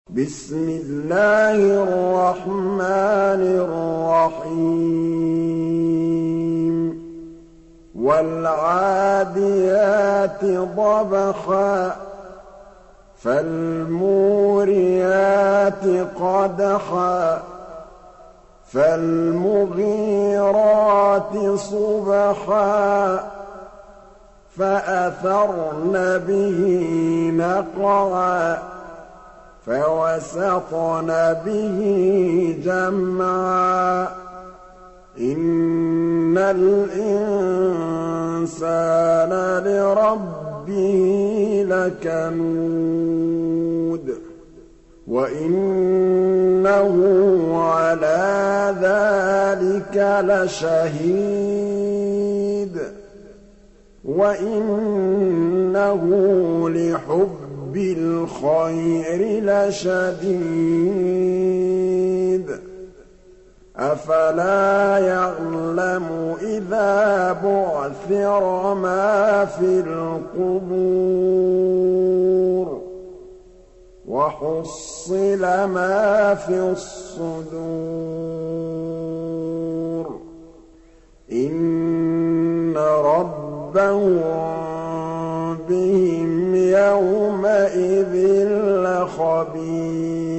بسم الله الرحمن الرحيم والعاديات ضبحا فالموريات قدحا فالمغيرات صبحا فأثرن به نقعا فوسطن به جمعا إن الإنسان لربه لكنود وإنه على ذلك لشهيد وإنه لحب الخير لشديد أفلا يعلم إذا بعثر ما في القبور وحصل ما في الصدور إن ربهم بهم يومئذ لخبير